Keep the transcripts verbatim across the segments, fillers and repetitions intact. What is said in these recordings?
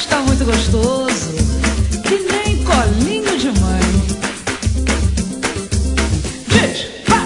mas tá muito gostoso, que nem colinho de mãe. Diz, vai!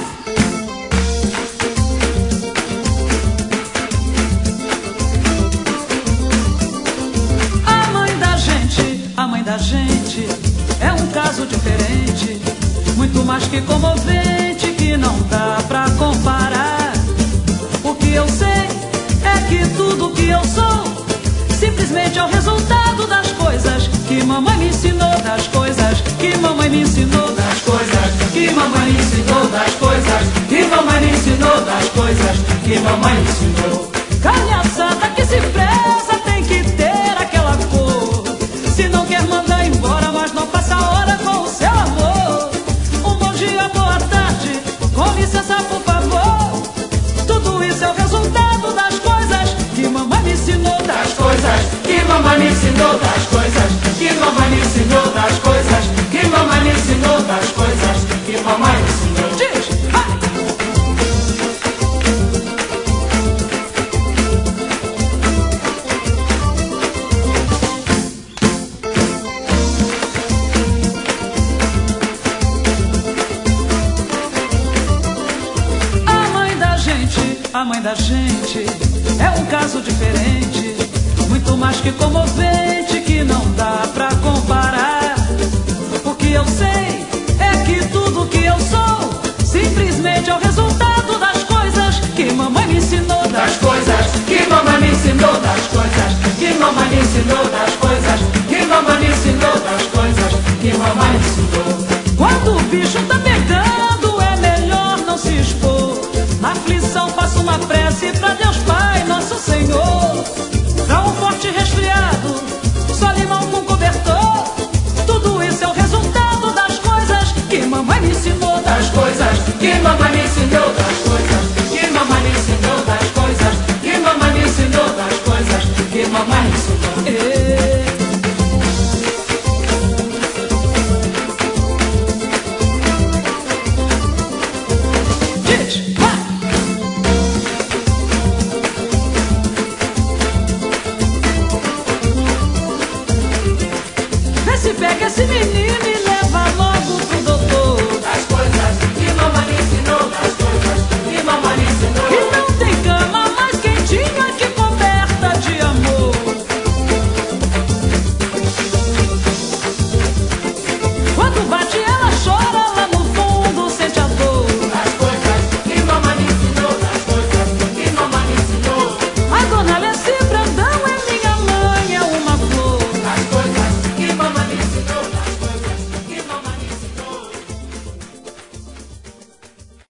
A mãe da gente, a mãe da gente é um caso diferente, muito mais que comovente, que não dá pra comparar. O que eu sei é que tudo que eu sou simplesmente é o resultado das coisas que mamãe me ensinou, das coisas que mamãe me ensinou, das coisas que mamãe me ensinou, das coisas que mamãe me ensinou, das coisas que mamãe me ensinou. Calhaçada que se preza tem que ter aquela cor, se não quer mandar embora, mas não passa a hora com o seu amor. Um bom dia, boa tarde, com licença por favor. Tudo isso é o resultado das coisas que mamãe me ensinou, das coisas que mamãe me ensinou, das coisas que mamãe me ensinou, das coisas que mamãe me ensinou, das coisas que mamãe me ensinou. Diz, vai! A mãe da gente, a mãe da gente é um caso diferente, muito mais que comovente, que não dá pra comparar. O que eu sei é que tudo que eu sou simplesmente é o resultado das coisas que mamãe me ensinou, das coisas que mamãe me ensinou, das coisas que mamãe me ensinou, das coisas que mamãe me ensinou, das coisas que mamãe me ensinou. Quando o bicho tá pegando é melhor não se expor. Na aflição faço uma prece pra Deus Pai, Nosso Senhor. Pra um forte resfriado, só limão com cobertor. Tudo isso é o resultado das coisas que mamãe me ensinou, das coisas que mamãe